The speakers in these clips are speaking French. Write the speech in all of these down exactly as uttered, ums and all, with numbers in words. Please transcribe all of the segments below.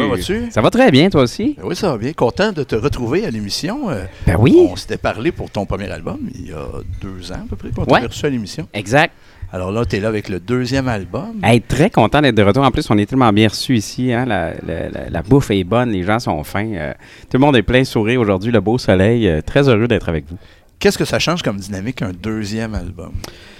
Comment vas-tu? Ça va très bien, toi aussi? Oui, ça va bien. Content de te retrouver à l'émission. Euh, ben oui. On s'était parlé pour ton premier album il y a deux ans à peu près qu'on ouais. t'avait reçu à l'émission. Exact. Alors là, tu es là avec le deuxième album. Hey, très content d'être de retour. En plus, on est tellement bien reçus ici. Hein? La, la, la, la bouffe est bonne, les gens sont fins. Euh, tout le monde est plein sourire aujourd'hui, le beau soleil. Euh, très heureux d'être avec vous. Qu'est-ce que ça change comme dynamique, un deuxième album?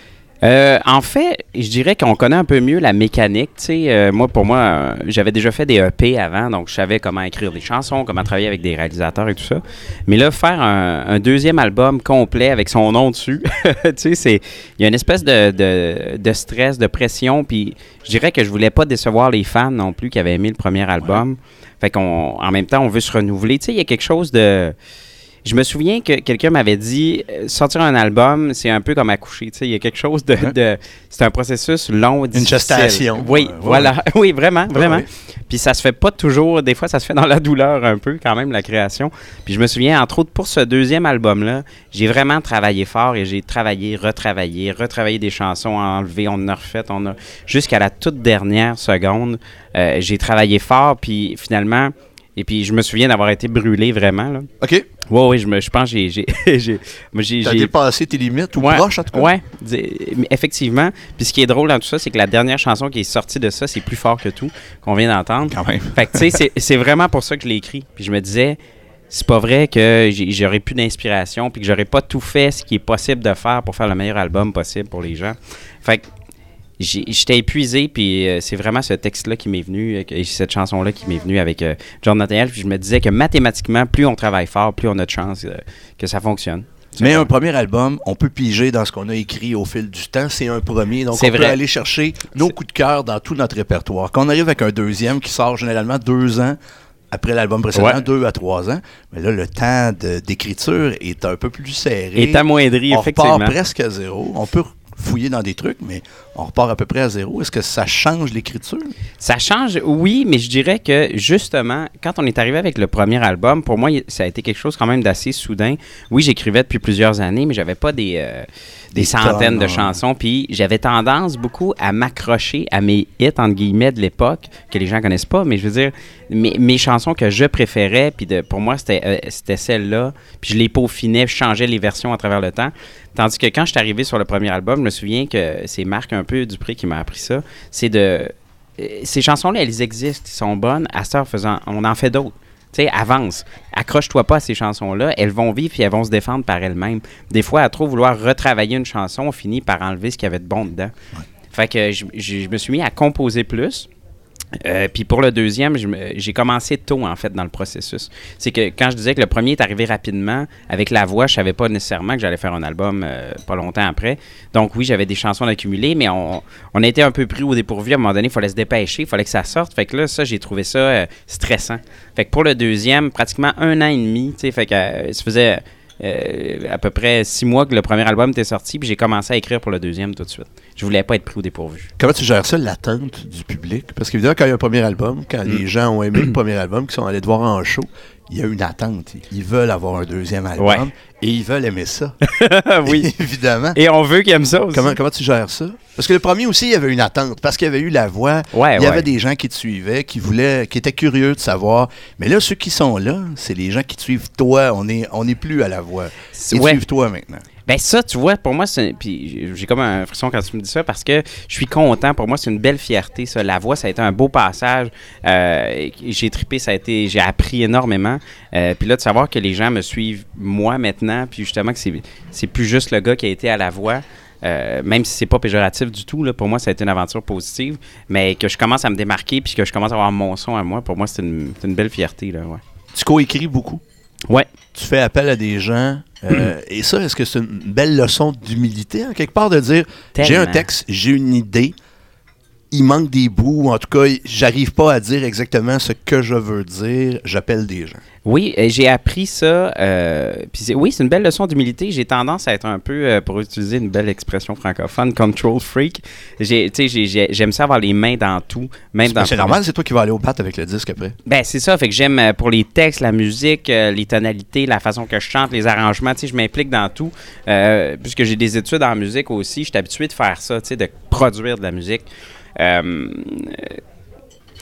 Euh, en fait, je dirais qu'on connaît un peu mieux la mécanique. Tu sais, euh, moi, pour moi, euh, j'avais déjà fait des E P avant, donc je savais comment écrire des chansons, comment travailler avec des réalisateurs et tout ça. Mais là, faire un, un deuxième album complet avec son nom dessus, tu sais, c'est, il y a une espèce de, de, de stress, de pression, puis je dirais que je voulais pas décevoir les fans non plus qui avaient aimé le premier album. Ouais. Fait qu'on, en même temps, on veut se renouveler. Tu sais, il y a quelque chose de... Je me souviens que quelqu'un m'avait dit euh, sortir un album, c'est un peu comme accoucher. Tu sais, il y a quelque chose de, de, de c'est un processus long, difficile. Une gestation. Oui, ouais, voilà. Ouais. Oui, vraiment, vraiment. Ouais. Puis ça se fait pas toujours. Des fois, ça se fait dans la douleur un peu, quand même, la création. Puis je me souviens, entre autres, pour ce deuxième album-là, j'ai vraiment travaillé fort et j'ai travaillé, retravaillé, retravaillé des chansons, enlevé, on en a refait, on a jusqu'à la toute dernière seconde, euh, j'ai travaillé fort. Puis finalement. Et puis, je me souviens d'avoir été brûlé vraiment. Là. OK. Oui, oui, je, me, je pense que j'ai... j'ai, j'ai, j'ai T'as j'ai... dépassé tes limites ou ouais, proche, en tout cas? Oui, effectivement. Puis ce qui est drôle dans tout ça, c'est que la dernière chanson qui est sortie de ça, c'est Plus fort que tout, qu'on vient d'entendre. Quand même. Fait que, tu sais, c'est, c'est vraiment pour ça que je l'ai écrit. Puis je me disais, c'est pas vrai que j'ai, j'aurais plus d'inspiration puis que j'aurais pas tout fait ce qui est possible de faire pour faire le meilleur album possible pour les gens. Fait que J'ai, j'étais épuisé, puis euh, c'est vraiment ce texte-là qui m'est venu, euh, cette chanson-là qui m'est venue avec euh, John Nathaniel, puis je me disais que mathématiquement, plus on travaille fort, plus on a de chance euh, que ça fonctionne. C'est Mais vrai. un premier album, on peut piger dans ce qu'on a écrit au fil du temps. C'est un premier, donc c'est on vrai. peut aller chercher nos c'est... coups de cœur dans tout notre répertoire. Quand on arrive avec un deuxième qui sort généralement deux ans après l'album précédent, ouais. deux à trois ans, mais là, le temps de, d'écriture est un peu plus serré. Est amoindri, on effectivement. On repart presque à zéro. On peut fouiller dans des trucs, mais on repart à peu près à zéro. Est-ce que ça change l'écriture? Ça change, oui, mais je dirais que, justement, quand on est arrivé avec le premier album, pour moi, ça a été quelque chose quand même d'assez soudain. Oui, j'écrivais depuis plusieurs années, mais j'avais pas des, euh, des, des centaines tonnes, de chansons, puis j'avais tendance beaucoup à m'accrocher à mes hits, entre guillemets, de l'époque, que les gens connaissent pas, mais je veux dire, mes, mes chansons que je préférais, puis de, pour moi, c'était, euh, c'était celle-là, puis je les peaufinais, je changeais les versions à travers le temps. Tandis que quand je suis arrivé sur le premier album, je me souviens que c'est Marc un peu Dupré qui m'a appris ça. C'est de... Ces chansons-là, elles existent, elles sont bonnes. À cette heure, faisant, on en fait d'autres. Tu sais, avance. Accroche-toi pas à ces chansons-là. Elles vont vivre et elles vont se défendre par elles-mêmes. Des fois, à trop vouloir retravailler une chanson, on finit par enlever ce qu'il y avait de bon dedans. Ouais. Fait que je, je, je me suis mis à composer plus. Euh, puis pour le deuxième, je me, j'ai commencé tôt, en fait, dans le processus. C'est que quand je disais que le premier est arrivé rapidement, avec la voix, je savais pas nécessairement que j'allais faire un album euh, pas longtemps après. Donc oui, j'avais des chansons accumulées, mais on, on a été un peu pris au dépourvu. À un moment donné, il fallait se dépêcher, il fallait que ça sorte. Fait que là, ça, j'ai trouvé ça euh, stressant. Fait que pour le deuxième, pratiquement un an et demi, tu sais, fait que euh, ça faisait... Euh, à peu près six mois que le premier album était sorti, puis j'ai commencé à écrire pour le deuxième tout de suite. Je voulais pas être pris au dépourvu. Comment tu gères ça, l'attente du public? Parce qu'évidemment, quand il y a un premier album, quand mm. les gens ont aimé le premier album, qui sont allés te voir en show, il y a une attente. Ils veulent avoir un deuxième album ouais. et ils veulent aimer ça. Oui. Évidemment. Et on veut qu'ils aiment ça aussi. Comment, comment tu gères ça? Parce que le premier aussi, il y avait une attente. Parce qu'il y avait eu la voix. Ouais, il y ouais. avait des gens qui te suivaient, qui voulaient, qui étaient curieux de savoir. Mais là, ceux qui sont là, c'est les gens qui te suivent toi. On n'est on est plus à la voix. Ils ouais. suivent toi maintenant. Ben ça, tu vois, pour moi, c'est, puis j'ai comme un frisson quand tu me dis ça parce que je suis content. Pour moi, c'est une belle fierté, ça. La voix, ça a été un beau passage. Euh, j'ai trippé, ça a été, j'ai appris énormément. Euh, puis là, de savoir que les gens me suivent moi maintenant, puis justement que c'est, c'est plus juste le gars qui a été à la voix. Euh, même si c'est pas péjoratif du tout, là, pour moi, ça a été une aventure positive. Mais que je commence à me démarquer puis que je commence à avoir mon son à moi, pour moi, c'est une, c'est une belle fierté, là, ouais. Tu coécris beaucoup. Ouais. Tu fais appel à des gens. Euh, et ça, est-ce que c'est une belle leçon d'humilité, en quelque part, de dire Tellement. J'ai un texte, j'ai une idée, il manque des bouts, en tout cas, j'arrive pas à dire exactement ce que je veux dire, j'appelle des gens. Oui, j'ai appris ça. Euh, puis c'est, oui, c'est une belle leçon d'humilité. J'ai tendance à être un peu, euh, pour utiliser une belle expression francophone, control freak. J'ai, j'ai, j'ai, j'aime ça avoir les mains dans tout. Même c'est dans c'est normal, c'est toi qui vas aller au bat avec le disque après. Ben c'est ça, fait que j'aime euh, pour les textes, la musique, euh, les tonalités, la façon que je chante, les arrangements, tu sais, je m'implique dans tout. Euh, puisque j'ai des études en musique aussi, je suis habitué de faire ça, tu sais, de produire de la musique. Euh,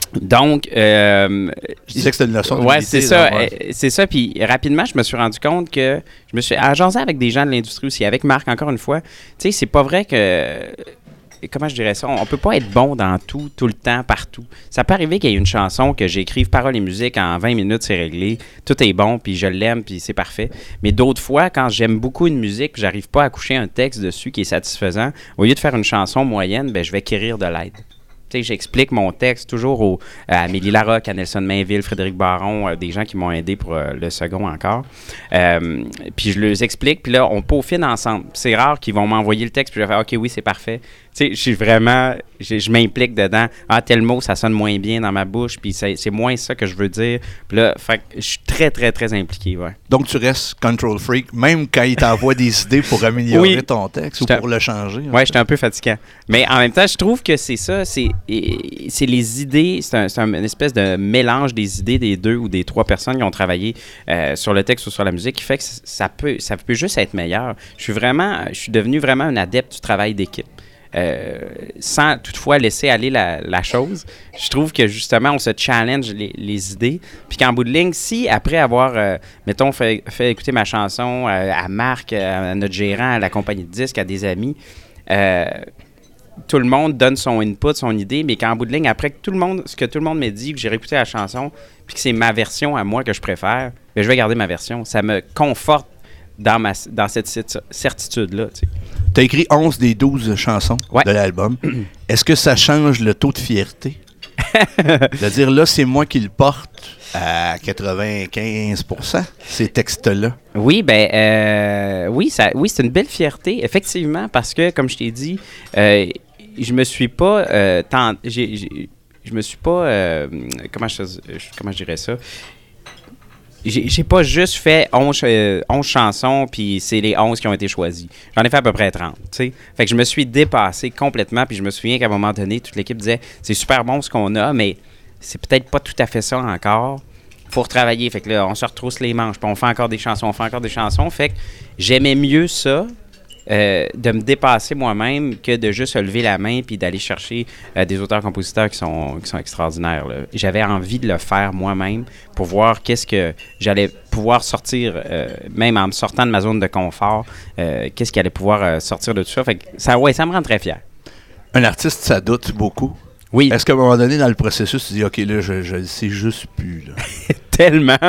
Donc, euh, je disais que c'était une leçon de ouais, c'est ça. Ouais. Euh, c'est ça. Puis rapidement, je me suis rendu compte que je me suis agencé avec des gens de l'industrie aussi, avec Marc, encore une fois. Tu sais, c'est pas vrai que. Comment je dirais ça? On peut pas être bon dans tout, tout le temps, partout. Ça peut arriver qu'il y ait une chanson que j'écrive paroles et musique en vingt minutes, c'est réglé. Tout est bon, puis je l'aime, puis c'est parfait. Mais d'autres fois, quand j'aime beaucoup une musique, puis j'arrive pas à coucher un texte dessus qui est satisfaisant, au lieu de faire une chanson moyenne, ben je vais quérir de l'aide. Tu sais, j'explique mon texte toujours au, à Amélie Larocque, à Nelson Mainville, Frédéric Baron, euh, des gens qui m'ont aidé pour euh, le second encore. Euh, puis je les explique, puis là, on peaufine ensemble. C'est rare qu'ils vont m'envoyer le texte, puis je vais faire « OK, oui, c'est parfait ». Tu sais, je suis vraiment, je, je m'implique dedans. Ah, tel mot, ça sonne moins bien dans ma bouche, puis c'est, c'est moins ça que je veux dire. Puis là, fait que je suis très, très, très impliqué, ouais. Donc, tu restes control freak, même quand il t'envoie des idées pour améliorer oui. ton texte j'étais ou pour le changer. Oui, j'étais un peu fatigant. Mais en même temps, je trouve que c'est ça, c'est, c'est les idées, c'est, un, c'est un, une espèce de mélange des idées des deux ou des trois personnes qui ont travaillé euh, sur le texte ou sur la musique qui fait que ça peut, ça peut juste être meilleur. Je suis vraiment, je suis devenu vraiment un adepte du travail d'équipe. Euh, sans toutefois laisser aller la, la chose. Je trouve que justement, on se challenge les, les idées. Puis qu'en bout de ligne, si après avoir, euh, mettons, fait, fait écouter ma chanson euh, à Marc, à notre gérant, à la compagnie de disques, à des amis, euh, tout le monde donne son input, son idée, mais qu'en bout de ligne, après que tout le monde, ce que tout le monde me dit, que j'ai réécouté la chanson, puis que c'est ma version à moi que je préfère, bien, je vais garder ma version. Ça me conforte dans, ma, dans cette certitude-là, tu sais. Tu as écrit onze des douze chansons ouais. de l'album. Est-ce que ça change le taux de fierté? C'est-à-dire, là, c'est moi qui le porte à quatre-vingt-quinze pour cent, ces textes-là. Oui, ben, euh, oui, ça, oui, c'est une belle fierté, effectivement, parce que, comme je t'ai dit, euh, je me suis pas euh, tant, j'ai, j'ai, je me suis pas, euh, comment, je, comment je dirais ça? J'ai, j'ai pas juste fait onze, euh, onze chansons, puis c'est les onze qui ont été choisies. J'en ai fait à peu près trente, tu sais. Fait que je me suis dépassé complètement, puis je me souviens qu'à un moment donné, toute l'équipe disait « C'est super bon ce qu'on a, mais c'est peut-être pas tout à fait ça encore. Faut retravailler. » Fait que là, on se retrousse les manches, puis on fait encore des chansons, on fait encore des chansons. Fait que j'aimais mieux ça, euh, de me dépasser moi-même, que de juste lever la main puis d'aller chercher euh, des auteurs-compositeurs qui sont, qui sont extraordinaires, là. J'avais envie de le faire moi-même pour voir qu'est-ce que j'allais pouvoir sortir, euh, même en me sortant de ma zone de confort, euh, qu'est-ce qui allait pouvoir euh, sortir de tout ça. Fait que ça, ouais, ça me rend très fier. Un artiste, ça doute beaucoup. Oui. Est-ce qu'à un moment donné, dans le processus, tu dis « OK, là, je ne sais juste plus. » Tellement.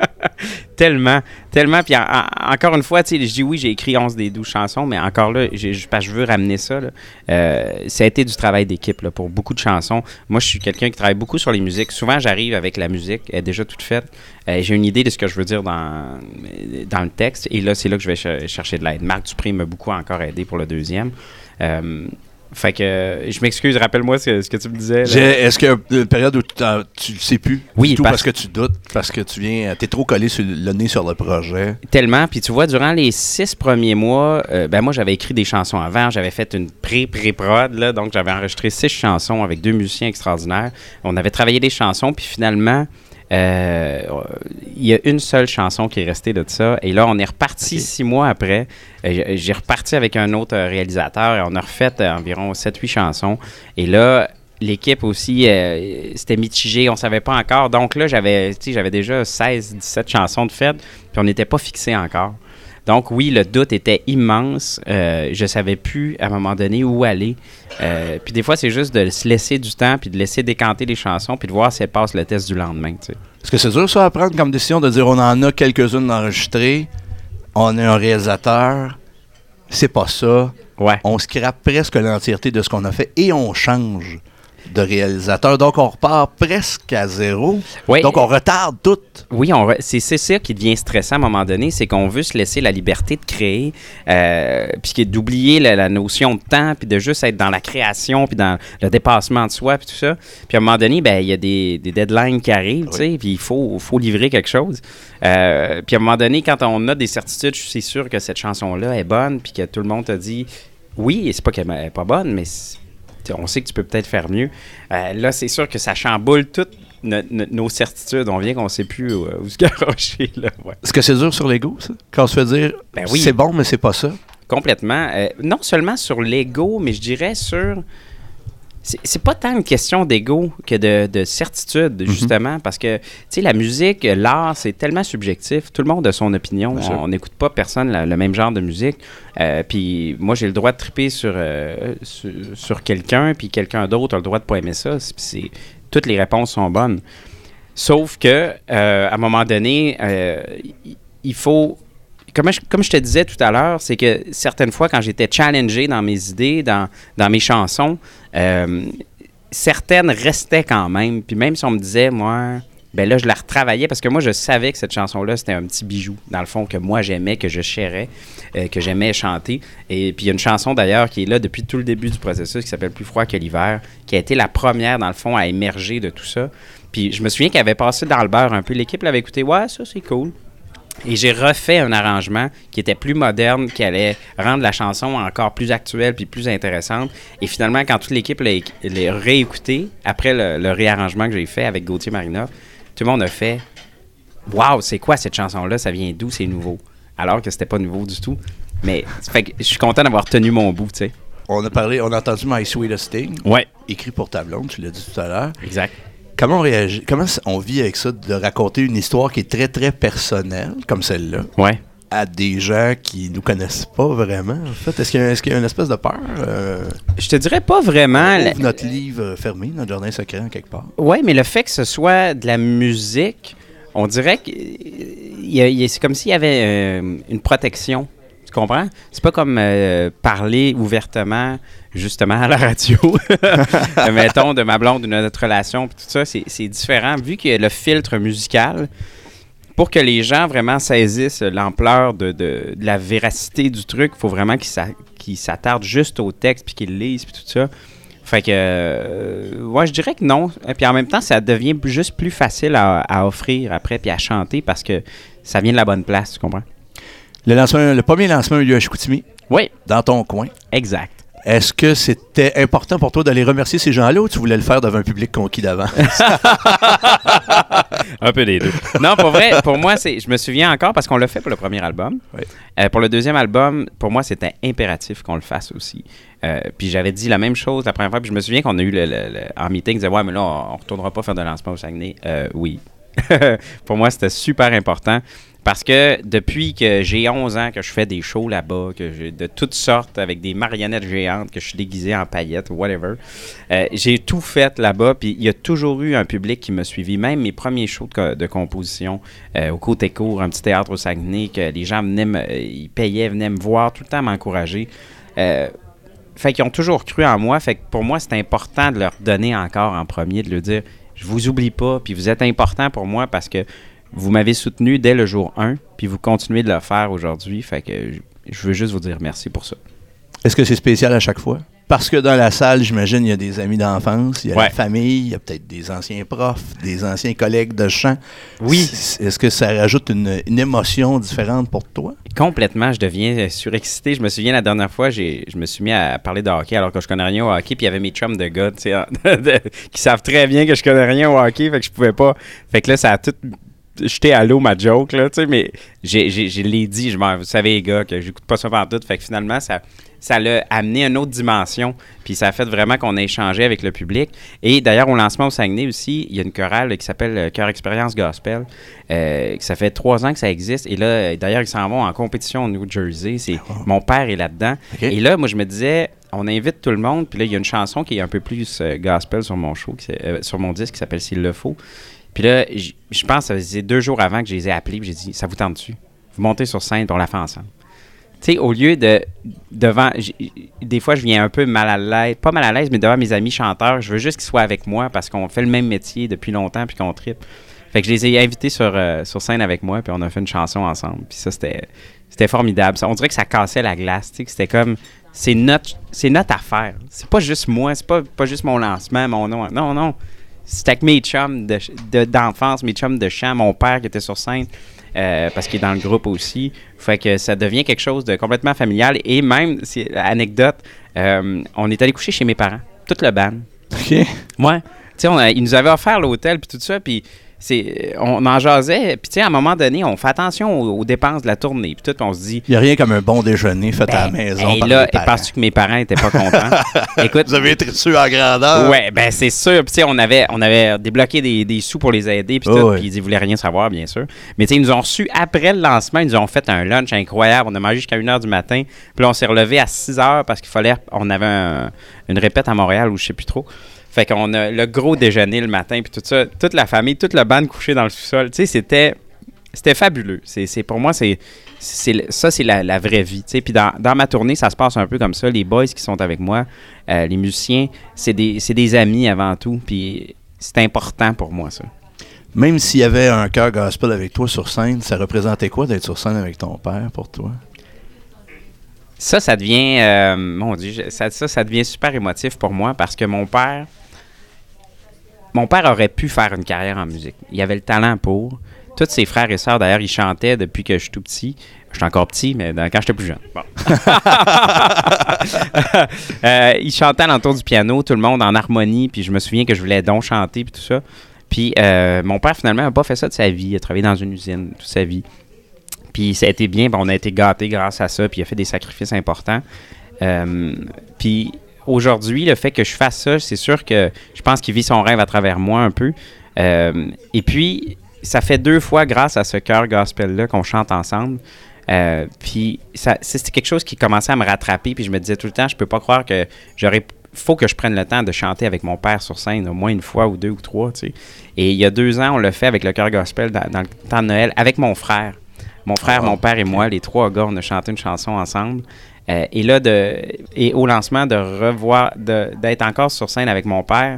tellement. Tellement. Puis en, en, encore une fois, tu sais, je dis oui, j'ai écrit onze des douze chansons, mais encore là, j'ai, parce que je veux ramener ça. Là, euh, ça a été du travail d'équipe là, pour beaucoup de chansons. Moi, je suis quelqu'un qui travaille beaucoup sur les musiques. Souvent, j'arrive avec la musique, elle est déjà toute faite. Euh, j'ai une idée de ce que je veux dire dans, dans le texte. Et là, c'est là que je vais ch- chercher de l'aide. Marc Dupré m'a beaucoup encore aidé pour le deuxième. Euh, Fait que euh, je m'excuse, rappelle-moi ce, ce que tu me disais. Là. Est-ce qu'il y a une période où tu ne sais plus? Oui, tout parce... parce que tu doutes, parce que tu viens, t'es trop collé sur le nez sur le projet. Tellement. Puis tu vois, durant les six premiers mois, euh, ben moi j'avais écrit des chansons avant, j'avais fait une pré-pré-prod, là, donc j'avais enregistré six chansons avec deux musiciens extraordinaires. On avait travaillé des chansons, puis finalement, Euh, il y a une seule chanson qui est restée de ça. Et là, on est reparti okay. six mois après. Euh, j'ai reparti avec un autre réalisateur et on a refait euh, environ sept huit chansons. Et là, l'équipe aussi, euh, c'était mitigé. On ne savait pas encore. Donc là, j'avais, j'avais déjà seize dix-sept chansons de fête, puis on n'était pas fixé encore. Donc oui, le doute était immense. Euh, je ne savais plus à un moment donné où aller. Euh, puis des fois, c'est juste de se laisser du temps puis de laisser décanter les chansons puis de voir si elles passent le test du lendemain. Tu sais. Est-ce que c'est dur ça à prendre comme décision de dire on en a quelques-unes d'enregistrées, on est un réalisateur, c'est pas ça. Ouais. On scrape presque l'entièreté de ce qu'on a fait et on change de réalisateur. Donc, on repart presque à zéro. Oui. Donc, on retarde tout. Oui, on re... c'est, c'est ça qui devient stressant à un moment donné, c'est qu'on veut se laisser la liberté de créer, euh, puis d'oublier la, la notion de temps, puis de juste être dans la création, puis dans le dépassement de soi, puis tout ça. Puis à un moment donné, ben il y a des, des deadlines qui arrivent, oui. tu sais, puis il faut, faut livrer quelque chose. Euh, puis à un moment donné, quand on a des certitudes, je suis sûr que cette chanson-là est bonne, puis que tout le monde te dit, oui, et c'est pas qu'elle n'est pas bonne, mais on sait que tu peux peut-être faire mieux. Euh, là, c'est sûr que ça chamboule toutes no, no, nos certitudes. On vient qu'on ne sait plus où, où se garocher. Là. Ouais. Est-ce que c'est dur sur l'ego, ça? Quand on se fait dire, ben oui. c'est bon, mais c'est pas ça? Complètement. Euh, non seulement sur l'ego, mais je dirais sur C'est, c'est pas tant une question d'ego que de, de certitude, justement, mm-hmm. parce que, tu sais, la musique, l'art, c'est tellement subjectif. Tout le monde a son opinion. On n'écoute pas personne la, le même genre de musique. Euh, puis moi, j'ai le droit de triper sur, euh, sur, sur quelqu'un, puis quelqu'un d'autre a le droit de pas aimer ça. C'est, c'est, toutes les réponses sont bonnes. Sauf que, euh, à un moment donné, euh, il faut... Comme je, comme je te disais tout à l'heure, c'est que certaines fois, quand j'étais challengé dans mes idées, dans, dans mes chansons, euh, certaines restaient quand même. Puis même si on me disait, moi, ben là, je la retravaillais parce que moi, je savais que cette chanson-là, c'était un petit bijou, dans le fond, que moi, j'aimais, que je chérais, euh, que j'aimais chanter. Et puis, il y a une chanson, d'ailleurs, qui est là depuis tout le début du processus, qui s'appelle « Plus froid que l'hiver », qui a été la première, dans le fond, à émerger de tout ça. Puis, je me souviens qu'elle avait passé dans le beurre un peu. L'équipe l'avait écouté. « Ouais, ça, c'est cool. » Et j'ai refait un arrangement qui était plus moderne, qui allait rendre la chanson encore plus actuelle puis plus intéressante. Et finalement, quand toute l'équipe l'a, l'a réécouté, après le, le réarrangement que j'ai fait avec Gauthier Marinoff, tout le monde a fait « Wow, c'est quoi cette chanson-là? Ça vient d'où? C'est nouveau. » Alors que c'était pas nouveau du tout. Mais fait que je suis content d'avoir tenu mon bout, tu sais. On a parlé, on a entendu My Sweetest Thing. Ouais. Écrit pour ta blonde, tu l'as dit tout à l'heure. Exact. Comment on réagit, comment on vit avec ça, de raconter une histoire qui est très, très personnelle, comme celle-là, ouais. à des gens qui nous connaissent pas vraiment, en fait? Est-ce qu'il y a, est-ce qu'il y a une espèce de peur? Euh, Je te dirais pas vraiment. On ouvre notre livre fermé, notre jardin secret, en quelque part. Oui, mais le fait que ce soit de la musique, on dirait que y a, y a, c'est comme s'il y avait euh, une protection. Tu comprends? C'est pas comme euh, parler ouvertement, justement, à la radio, mettons, de ma blonde, de notre relation, puis tout ça, c'est, c'est différent. Vu qu'il y a le filtre musical, pour que les gens vraiment saisissent l'ampleur de, de, de la véracité du truc, il faut vraiment qu'ils, s'a, qu'ils s'attardent juste au texte, puis qu'ils lisent, puis tout ça. Fait que, euh, ouais, je dirais que non. Et puis en même temps, ça devient juste plus facile à, à offrir après, puis à chanter, parce que ça vient de la bonne place, tu comprends? Le, lancement, le premier lancement a eu lieu à Chicoutimi. Oui. Dans ton coin. Exact. Est-ce que c'était important pour toi d'aller remercier ces gens-là ou tu voulais le faire devant un public conquis d'avant? Un peu des deux. Non, pour vrai, pour moi, c'est, je me souviens encore parce qu'on l'a fait pour le premier album. Oui. Euh, pour le deuxième album, pour moi, c'était impératif qu'on le fasse aussi. Euh, puis j'avais dit la même chose la première fois. Puis je me souviens qu'on a eu le, le, le, en meeting, on disait « Ouais, mais là, on ne retournera pas faire de lancement au Saguenay. Euh, » Oui. Pour moi, c'était super important. Parce que depuis que j'ai onze ans, que je fais des shows là-bas, que j'ai de toutes sortes, avec des marionnettes géantes, que je suis déguisé en paillettes, whatever, euh, j'ai tout fait là-bas, puis il y a toujours eu un public qui m'a suivi. Même mes premiers shows de, de composition euh, au Côté Court, un petit théâtre au Saguenay, que les gens venaient, me, ils payaient, venaient me voir, tout le temps m'encourager. Euh, fait qu'ils ont toujours cru en moi. Fait que pour moi, c'est important de leur donner encore en premier, de leur dire « Je vous oublie pas, puis vous êtes important pour moi parce que vous m'avez soutenu dès le jour un, puis vous continuez de le faire aujourd'hui. Fait que je veux juste vous dire merci pour ça. » Est-ce que c'est spécial à chaque fois? Parce que dans la salle, j'imagine, il y a des amis d'enfance, il y a ouais. la famille, il y a peut-être des anciens profs, des anciens collègues de chant. Oui. Est-ce que ça rajoute une, une émotion différente pour toi? Complètement, je deviens surexcité. Je me souviens la dernière fois, j'ai, je me suis mis à parler de hockey alors que je connais rien au hockey, puis il y avait mes chums de gars, tu sais, qui savent très bien que je connais rien au hockey, fait que je pouvais pas. Fait que là, ça a tout jeté à l'eau ma joke, là, tu sais, mais j'ai, j'ai, j'ai l'ai dit, je m'en, vous savez les gars, que j'écoute pas ça partout, fait que finalement, ça, ça l'a amené à une autre dimension, puis ça a fait vraiment qu'on a échangé avec le public. Et d'ailleurs, au lancement au Saguenay aussi, il y a une chorale qui s'appelle Chœur Expérience Gospel, euh, que ça fait trois ans que ça existe, et là, d'ailleurs, ils s'en vont en compétition au New Jersey, c'est, oh. Mon père est là-dedans, okay. Et là, moi, je me disais, on invite tout le monde, puis là, il y a une chanson qui est un peu plus euh, gospel sur mon show, qui, euh, sur mon disque, qui s'appelle « S'il le faut ». Puis là, je pense que c'est deux jours avant que je les ai appelés, puis j'ai dit, ça vous tente-tu? Vous montez sur scène, puis on la fait ensemble. Tu sais, au lieu de, devant, des fois, je viens un peu mal à l'aise, pas mal à l'aise, mais devant mes amis chanteurs, je veux juste qu'ils soient avec moi parce qu'on fait le même métier depuis longtemps, puis qu'on trippe. Fait que je les ai invités sur, euh, sur scène avec moi, puis on a fait une chanson ensemble. Puis ça, c'était, c'était formidable. Ça, on dirait que ça cassait la glace, tu sais, que c'était comme, c'est notre, c'est notre affaire. C'est pas juste moi, c'est pas, pas juste mon lancement, mon nom. Non, non. C'était avec mes chums de, de, d'enfance, mes chums de chant, mon père qui était sur scène, euh, parce qu'il est dans le groupe aussi. Fait que ça devient quelque chose de complètement familial. Et même, c'est, anecdote, euh, on est allé coucher chez mes parents, toute le band. OK. Ouais. Tu sais, ils nous avaient offert l'hôtel puis tout ça, puis c'est, on en jasait. Puis, tu sais, à un moment donné, on fait attention aux, aux dépenses de la tournée. Puis, tout, on se dit. Il n'y a rien comme un bon déjeuner fait ben, à la maison. Et par là, les parents. parce que mes parents n'étaient pas contents. Écoute. Vous avez été reçus en grandeur. Oui, ben c'est sûr. Puis, tu sais, on avait, on avait débloqué des, des sous pour les aider. Puis, oh, oui. Puis, ils ne voulaient rien savoir, bien sûr. Mais, tu sais, ils nous ont reçus après le lancement. Ils nous ont fait un lunch incroyable. On a mangé jusqu'à une heure du matin. Puis, là, on s'est relevé à six heures parce qu'il fallait. On avait un, une répète à Montréal ou je ne sais plus trop. Fait qu'on a le gros déjeuner le matin, puis tout ça, toute la famille, toute la bande couchée dans le sous-sol. Tu sais, c'était, c'était fabuleux. C'est, c'est, pour moi, c'est, c'est, ça, c'est la, la vraie vie. Tu sais, puis dans, dans ma tournée, ça se passe un peu comme ça. Les boys qui sont avec moi, euh, les musiciens, c'est des, c'est des amis avant tout, puis c'est important pour moi, ça. Même s'il y avait un chœur gospel avec toi sur scène, ça représentait quoi d'être sur scène avec ton père pour toi? Ça, ça devient, euh, mon Dieu, ça, ça, ça devient super émotif pour moi parce que mon père, mon père aurait pu faire une carrière en musique. Il avait le talent pour. Tous ses frères et sœurs, d'ailleurs, ils chantaient depuis que je suis tout petit. Je suis encore petit, mais quand j'étais plus jeune. Bon. euh, ils chantaient à l'entour du piano, tout le monde en harmonie, puis je me souviens que je voulais donc chanter, puis tout ça. Puis euh, mon père, finalement, n'a pas fait ça de sa vie. Il a travaillé dans une usine toute sa vie. Puis ça a été bien, on a été gâtés grâce à ça, puis il a fait des sacrifices importants. Euh, puis aujourd'hui, le fait que je fasse ça, c'est sûr que je pense qu'il vit son rêve à travers moi un peu. Euh, et puis, ça fait deux fois grâce à ce chœur gospel-là qu'on chante ensemble. Euh, puis ça, c'était quelque chose qui commençait à me rattraper, puis je me disais tout le temps, je peux pas croire que j'aurais... faut que je prenne le temps de chanter avec mon père sur scène au moins une fois ou deux ou trois, tu sais. Et il y a deux ans, on l'a fait avec le chœur gospel dans, dans le temps de Noël, avec mon frère. Mon frère, oh, mon père et moi, les trois gars, on a chanté une chanson ensemble. Euh, et là, de, et au lancement, de revoir, de, d'être encore sur scène avec mon père,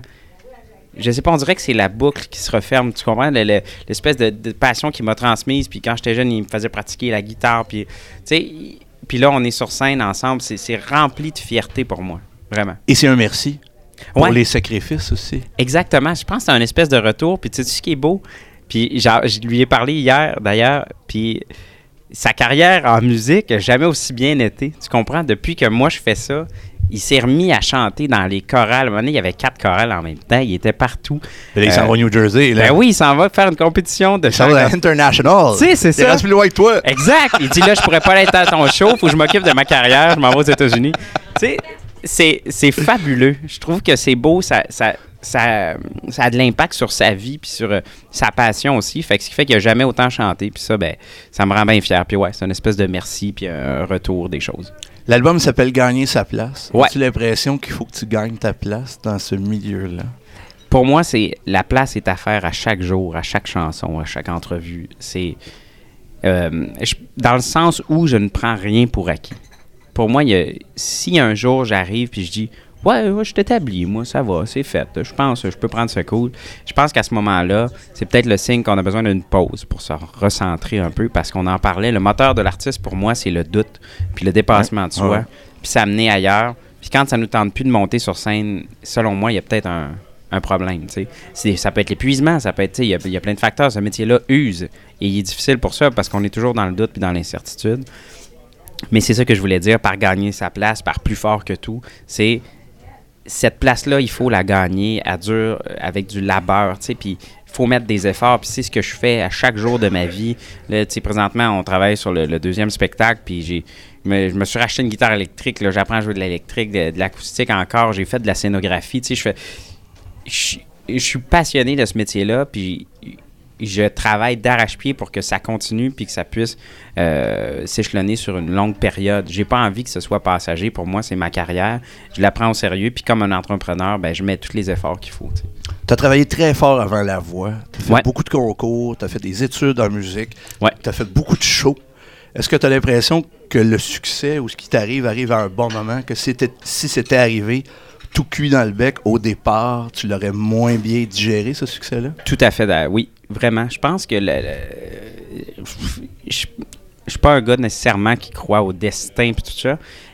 je sais pas, on dirait que c'est la boucle qui se referme. Tu comprends? Le, le, l'espèce de, de passion qu'il m'a transmise. Puis quand j'étais jeune, il me faisait pratiquer la guitare. Puis, tu sais, puis là, on est sur scène ensemble. C'est, c'est rempli de fierté pour moi. Vraiment. Et c'est un merci pour ouais. les sacrifices aussi. Exactement. Je pense que c'est un espèce de retour. Puis tu sais, ce qui est beau... Puis je lui ai parlé hier, d'ailleurs, puis sa carrière en musique n'a jamais aussi bien été. Tu comprends? Depuis que moi, je fais ça, il s'est remis à chanter dans les chorales. À un moment donné, il y avait quatre chorales en même temps. Il était partout. Et là, il s'en va au New Jersey. Là. Ben oui, il s'en va faire une compétition de chant. Il s'en va à International. Tu sais, c'est ça. Il reste plus loin que toi. Exact. Il dit, là, je pourrais pas être à ton show. Il faut que je m'occupe de ma carrière. Je m'en vais aux États-Unis. Tu sais, c'est, c'est fabuleux. Je trouve que c'est beau. Ça... ça Ça, ça a de l'impact sur sa vie puis sur euh, sa passion aussi. Fait que ce qui fait qu'il n'a jamais autant chanté. Puis ça, ben, ça me rend bien fier. Puis ouais, c'est une espèce de merci puis un retour des choses. L'album s'appelle « Gagner sa place ». Ouais. As-tu l'impression qu'il faut que tu gagnes ta place dans ce milieu-là? Pour moi, c'est la place est à faire à chaque jour, à chaque chanson, à chaque entrevue. C'est euh, je, dans le sens où je ne prends rien pour acquis. Pour moi, il y a, si un jour j'arrive puis je dis Ouais, ouais, je suis établi, moi, ça va, c'est fait. Je pense, je peux prendre ce cool. Je pense qu'à ce moment-là, c'est peut-être le signe qu'on a besoin d'une pause pour se recentrer un peu, parce qu'on en parlait. Le moteur de l'artiste, pour moi, c'est le doute, puis le dépassement ouais. de soi, ouais. puis s'amener ailleurs. Puis quand ça ne nous tente plus de monter sur scène, selon moi, il y a peut-être un, un problème, tu sais. C'est, ça peut être l'épuisement, ça peut être, tu sais, il y a, il y a plein de facteurs. Ce métier-là use, et il est difficile pour ça, parce qu'on est toujours dans le doute puis dans l'incertitude. Mais c'est ça que je voulais dire par gagner sa place, par plus fort que tout, c'est... Cette place-là, il faut la gagner à dur, avec du labeur, tu sais, puis il faut mettre des efforts, puis c'est ce que je fais à chaque jour de ma vie. Là, tu sais, présentement, on travaille sur le, le deuxième spectacle, puis j'ai, me, je me suis racheté une guitare électrique, là, j'apprends à jouer de l'électrique, de, de l'acoustique encore, j'ai fait de la scénographie, tu sais, je fais... Je, je suis passionné de ce métier-là, puis je travaille d'arrache-pied pour que ça continue puis que ça puisse euh, s'échelonner sur une longue période. J'ai pas envie que ce soit passager. Pour moi, c'est ma carrière. Je la prends au sérieux. Puis comme un entrepreneur, ben, je mets tous les efforts qu'il faut. Tu as travaillé très fort avant la voix. Tu as fait ouais. beaucoup de concours. Tu as fait des études en musique. Ouais. Tu as fait beaucoup de shows. Est-ce que tu as l'impression que le succès ou ce qui t'arrive arrive à un bon moment? Que c'était, si c'était arrivé tout cuit dans le bec au départ, tu l'aurais moins bien digéré, ce succès-là? Tout à fait. Oui. Vraiment, je pense que le, le, je ne suis pas un gars nécessairement qui croit au destin et tout ça,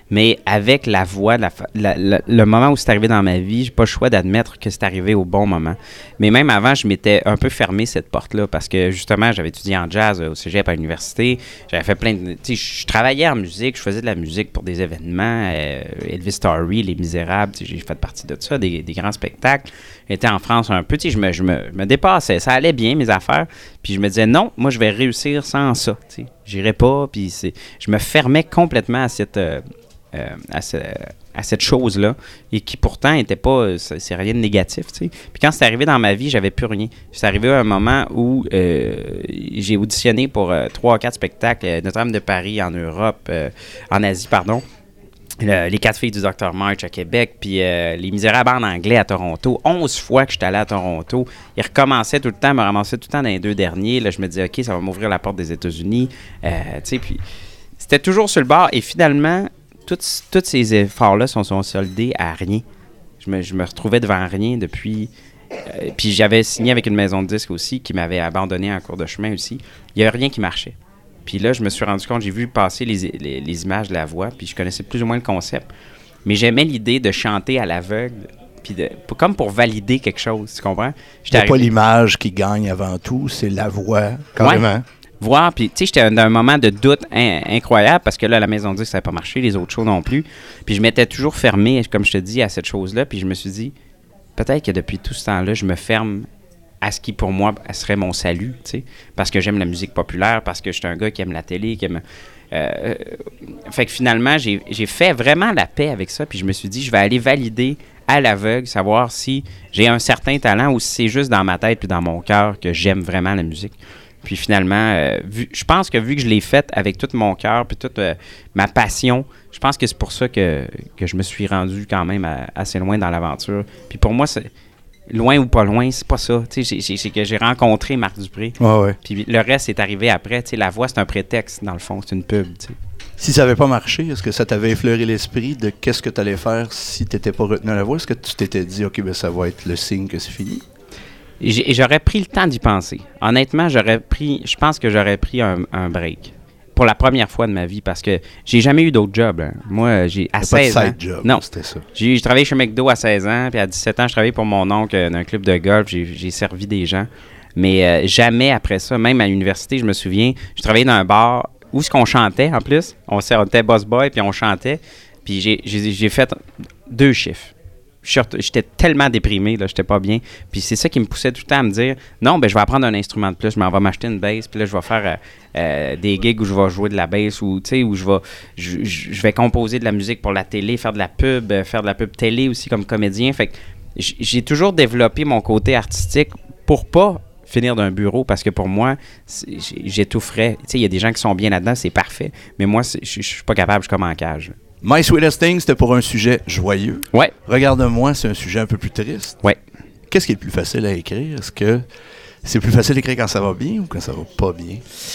Mais avec la voix, la, la, la, le moment où c'est arrivé dans ma vie, j'ai pas le choix d'admettre que c'est arrivé au bon moment. Mais même avant, je m'étais un peu fermé cette porte-là parce que justement, j'avais étudié en jazz au cégep à l'université. J'avais fait plein de... Tu sais, je travaillais en musique, je faisais de la musique pour des événements. Euh, Elvis Story, Les Misérables, j'ai fait partie de ça, des, des grands spectacles. J'étais en France un peu, tu sais, je me, je, me, je me dépassais. Ça allait bien, mes affaires. Puis je me disais, non, moi, je vais réussir sans ça. Tu sais, j'irai pas. Puis c'est... je me fermais complètement à cette... Euh, Euh, à, ce, à cette chose-là, et qui pourtant n'était pas, c'est, c'est rien de négatif, tu sais. Puis quand c'est arrivé dans ma vie, j'avais plus rien. C'est arrivé à un moment où euh, j'ai auditionné pour euh, trois ou quatre spectacles, euh, Notre-Dame de Paris en Europe, euh, en Asie, pardon, le, Les Quatre Filles du docteur March à Québec, puis euh, Les Misérables en anglais à Toronto. Onze fois que j'étais allé à Toronto. Ils recommençaient tout le temps, me ramassaient tout le temps dans les deux derniers. Là, je me disais, OK, ça va m'ouvrir la porte des États-Unis. Euh, tu sais, puis c'était toujours sur le bord, et finalement, Tous, tous ces efforts-là sont, sont soldés à rien. Je me, je me retrouvais devant rien depuis... Euh, puis j'avais signé avec une maison de disques aussi qui m'avait abandonné en cours de chemin aussi. Il n'y avait rien qui marchait. Puis là, je me suis rendu compte, j'ai vu passer les, les, les images de la voix, puis je connaissais plus ou moins le concept. Mais j'aimais l'idée de chanter à l'aveugle, puis de, comme pour valider quelque chose, tu comprends? Il n'y a pas l'image qui gagne avant tout, c'est la voix, carrément. Ouais. Voir, puis tu sais, j'étais dans un moment de doute in- incroyable parce que là, la maison de disques, ça n'avait pas marché, les autres shows non plus. Puis je m'étais toujours fermé, comme je te dis, à cette chose-là. Puis je me suis dit, peut-être que depuis tout ce temps-là, je me ferme à ce qui, pour moi, serait mon salut, tu sais. Parce que j'aime la musique populaire, parce que je suis un gars qui aime la télé, qui aime... Euh, fait que finalement, j'ai, j'ai fait vraiment la paix avec ça. Puis je me suis dit, je vais aller valider à l'aveugle, savoir si j'ai un certain talent ou si c'est juste dans ma tête puis dans mon cœur que j'aime vraiment la musique. Puis finalement, euh, vu, je pense que vu que je l'ai faite avec tout mon cœur puis toute euh, ma passion, je pense que c'est pour ça que, que je me suis rendu quand même à, assez loin dans l'aventure. Puis pour moi, c'est loin ou pas loin, c'est pas ça. Tu sais, c'est que j'ai rencontré Marc Dupré. Ouais, ouais. Puis le reste est arrivé après. Tu sais, la voix, c'est un prétexte, dans le fond. C'est une pub, tu sais. Si ça n'avait pas marché, est-ce que ça t'avait effleuré l'esprit de qu'est-ce que tu allais faire si tu n'étais pas retenu à la voix? Est-ce que tu t'étais dit, OK, ben ça va être le signe que c'est fini? J'ai, j'aurais pris le temps d'y penser. Honnêtement, j'aurais pris, je pense que j'aurais pris un, un break pour la première fois de ma vie parce que j'ai jamais eu d'autre job. Hein. Moi, j'ai à seize ans. Pas de side job, non, c'était ça. J'ai, j'ai travaillé chez McDo à seize ans, puis à dix-sept ans, je travaillais pour mon oncle dans un club de golf. J'ai, j'ai servi des gens, mais euh, jamais après ça, même à l'université, je me souviens, je travaillais dans un bar où ce qu'on chantait en plus. On, on était boss boy puis on chantait. Puis j'ai, j'ai, j'ai fait deux chiffres. J'étais tellement déprimé, là, j'étais pas bien. Puis c'est ça qui me poussait tout le temps à me dire non, ben je vais apprendre un instrument de plus, je m'en vais m'acheter une bass, puis là je vais faire euh, euh, des gigs où je vais jouer de la bass, ou tu sais, où je vais je, je vais composer de la musique pour la télé, faire de la pub, euh, faire de la pub télé aussi comme comédien. Fait que j'ai toujours développé mon côté artistique pour pas finir d'un bureau, parce que pour moi, j'étoufferais. Tu sais, il y a des gens qui sont bien là-dedans, c'est parfait, mais moi, je suis pas capable, je suis comme en cage. My Sweetest Thing, c'était pour un sujet joyeux. Ouais. Regarde-moi, c'est un sujet un peu plus triste. Ouais. Qu'est-ce qui est le plus facile à écrire? Est-ce que c'est plus facile d'écrire quand ça va bien ou quand ça va pas bien?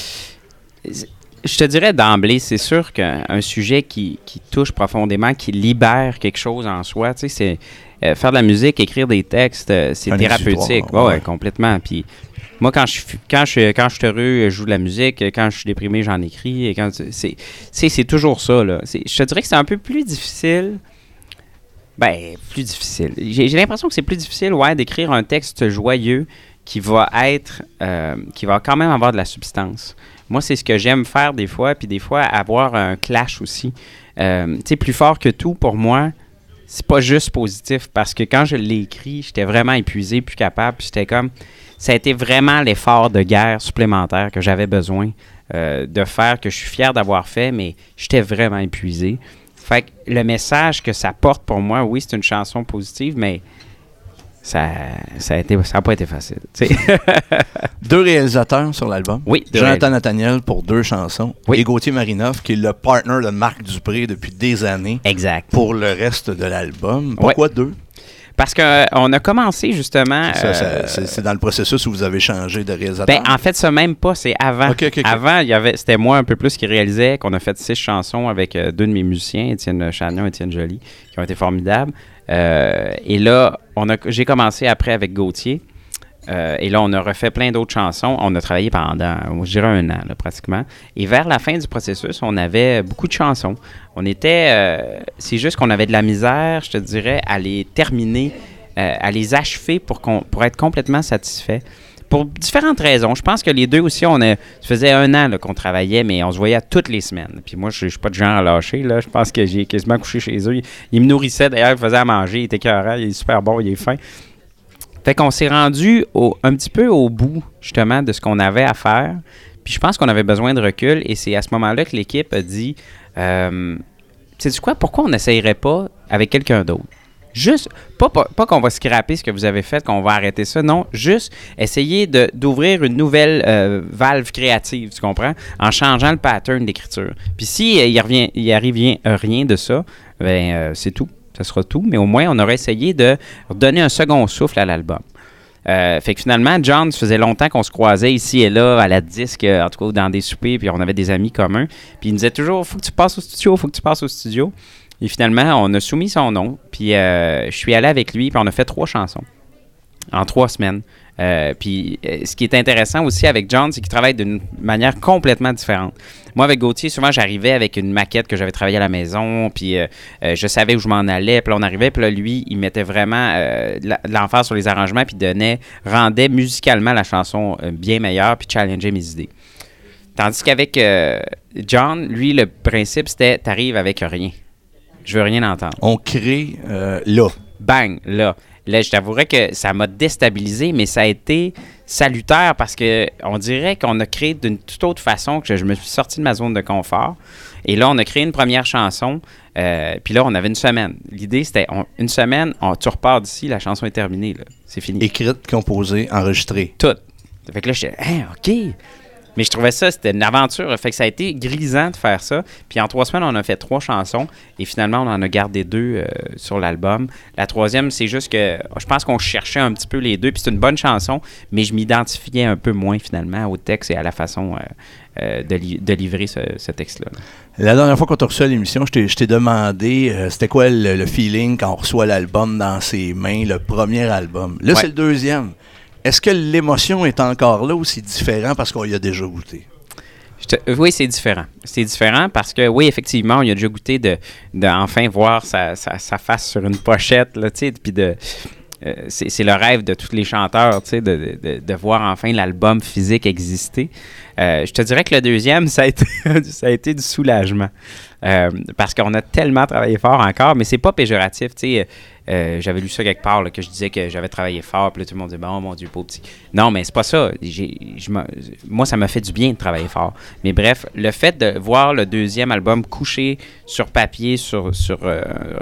Je te dirais d'emblée, c'est sûr qu'un sujet qui, qui touche profondément, qui libère quelque chose en soi, tu sais, c'est euh, faire de la musique, écrire des textes, euh, c'est un thérapeutique. Ouais, ouais, ouais, complètement. Puis moi, quand je, quand, je, quand je suis heureux, je joue de la musique. Quand je suis déprimé, j'en écris. Et quand c'est, c'est, c'est toujours ça, là. C'est, je te dirais que c'est un peu plus difficile. Ben, plus difficile. J'ai, j'ai l'impression que c'est plus difficile, ouais, d'écrire un texte joyeux qui va être, euh, qui va quand même avoir de la substance. Moi, c'est ce que j'aime faire des fois, puis des fois, avoir un clash aussi. Euh, tu sais, plus fort que tout, pour moi, c'est pas juste positif, parce que quand je l'ai écrit, j'étais vraiment épuisé, plus capable, puis j'étais comme... Ça a été vraiment l'effort de guerre supplémentaire que j'avais besoin euh, de faire, que je suis fier d'avoir fait, mais j'étais vraiment épuisé. Fait que le message que ça porte pour moi, oui, c'est une chanson positive, mais ça ça a été, ça n'a pas été facile. Deux réalisateurs sur l'album. Oui. Jonathan Nathaniel pour deux chansons. Oui. Et Gauthier Marinoff, qui est le partner de Marc Dupré depuis des années. Exact. Pour le reste de l'album. Pourquoi ouais. deux? Parce qu'on euh, a commencé justement... C'est, ça, euh, c'est, c'est dans le processus où vous avez changé de réalisateur? Ben, en fait, ça même pas, c'est avant. Okay, okay, okay. Avant, il y avait, c'était moi un peu plus qui réalisait, qu'on a fait six chansons avec euh, deux de mes musiciens, Étienne Chagnon et Étienne Joly, qui ont été formidables. Euh, et là, on a, j'ai commencé après avec Gauthier. Euh, et là, on a refait plein d'autres chansons. On a travaillé pendant, je dirais, un an, là, pratiquement. Et vers la fin du processus, on avait beaucoup de chansons. On était... Euh, c'est juste qu'on avait de la misère, je te dirais, à les terminer, euh, à les achever pour, qu'on, pour être complètement satisfait. Pour différentes raisons. Je pense que les deux aussi, on a, ça faisait un an là, qu'on travaillait, mais on se voyait toutes les semaines. Puis moi, je ne suis pas de genre à lâcher. Là. Je pense que j'ai quasiment couché chez eux. Ils, ils me nourrissaient, d'ailleurs, ils faisaient à manger. Il était écœurant, il est super bon, il est fin. Fait qu'on s'est rendu au, un petit peu au bout, justement, de ce qu'on avait à faire. Puis je pense qu'on avait besoin de recul. Et c'est à ce moment-là que l'équipe a dit, euh, sais-tu quoi, pourquoi on n'essayerait pas avec quelqu'un d'autre? Juste, pas, pas, pas qu'on va scraper ce que vous avez fait, qu'on va arrêter ça, non. Juste essayer de, d'ouvrir une nouvelle euh, valve créative, tu comprends? En changeant le pattern d'écriture. Puis si euh, il revient, il arrive rien, euh, rien de ça, ben euh, c'est tout. Ça sera tout. Mais au moins, on aurait essayé de donner un second souffle à l'album. Euh, fait que finalement, John, ça faisait longtemps qu'on se croisait ici et là, à la disque, en tout cas dans des soupers, puis on avait des amis communs. Puis il nous disait toujours, faut que tu passes au studio, faut que tu passes au studio. Et finalement, on a soumis son nom, puis euh, je suis allé avec lui, puis on a fait trois chansons en trois semaines. Euh, puis euh, ce qui est intéressant aussi avec John, c'est qu'il travaille d'une manière complètement différente. Moi, avec Gauthier, souvent, j'arrivais avec une maquette que j'avais travaillée à la maison, puis euh, euh, je savais où je m'en allais, puis là, on arrivait, puis là, lui, il mettait vraiment euh, de l'emphase sur les arrangements, puis donnait, rendait musicalement la chanson euh, bien meilleure, puis challengeait mes idées. Tandis qu'avec euh, John, lui, le principe, c'était « t'arrives avec rien ». Je veux rien entendre. On crée euh, là. Bang, là. Là, je t'avouerais que ça m'a déstabilisé, mais ça a été salutaire parce que on dirait qu'on a créé d'une toute autre façon, que je me suis sorti de ma zone de confort. Et là, on a créé une première chanson, euh, puis là, on avait une semaine. L'idée, c'était on, une semaine, on, tu repars d'ici, la chanson est terminée, là. C'est fini. Écrite, composée, enregistrée. Tout. Fait que là, j'étais, hein, OK. Mais je trouvais ça, c'était une aventure. Fait que ça a été grisant de faire ça. Puis en trois semaines, on a fait trois chansons. Et finalement, on en a gardé deux euh, sur l'album. La troisième, c'est juste que je pense qu'on cherchait un petit peu les deux. Puis c'est une bonne chanson, mais je m'identifiais un peu moins finalement au texte et à la façon euh, euh, de, li- de livrer ce, ce texte-là. La dernière fois qu'on t'a reçu à l'émission, je t'ai, je t'ai demandé euh, c'était quoi le, le feeling quand on reçoit l'album dans ses mains, le premier album. Là, ouais. C'est le deuxième. Est-ce que l'émotion est encore là ou c'est différent parce qu'on y a déjà goûté? Te, oui, c'est différent. C'est différent parce que, oui, effectivement, on y a déjà goûté de, de enfin voir sa, sa, sa face sur une pochette, là, tu sais, puis de... Euh, c'est, c'est le rêve de tous les chanteurs, tu sais, de, de, de voir enfin l'album physique exister. Euh, je te dirais que le deuxième, ça a été, ça a été du soulagement. Euh, parce qu'on a tellement travaillé fort encore, mais c'est pas péjoratif, tu sais. Euh, j'avais lu ça quelque part, là, que je disais que j'avais travaillé fort, puis là, tout le monde disait « Bon, mon Dieu, pauvre petit. » Non, mais c'est pas ça. J'ai, je moi, ça m'a fait du bien de travailler fort. Mais bref, le fait de voir le deuxième album couché sur papier, sur, sur euh,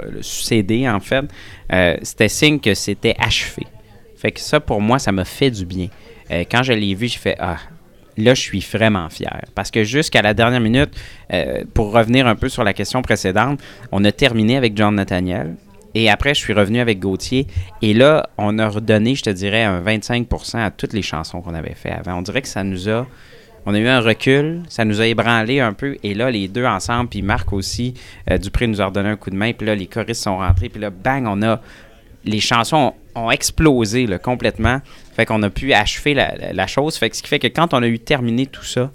C D, en fait, euh, c'était signe que c'était achevé. Fait que ça, pour moi, ça m'a fait du bien. Euh, quand je l'ai vu, j'ai fait « Ah, là, je suis vraiment fier. » Parce que jusqu'à la dernière minute, euh, pour revenir un peu sur la question précédente, on a terminé avec John Nathaniel. Et après, je suis revenu avec Gauthier. Et là, on a redonné, je te dirais, un vingt-cinq pour cent à toutes les chansons qu'on avait fait avant. On dirait que ça nous a... On a eu un recul, ça nous a ébranlé un peu. Et là, les deux ensemble, puis Marc aussi, euh, Dupré nous a redonné un coup de main. Puis là, les choristes sont rentrés. Puis là, bang, on a... Les chansons ont, ont explosé là, complètement. Fait qu'on a pu achever la, la, la chose. Fait que ce qui fait que quand on a eu terminé tout ça,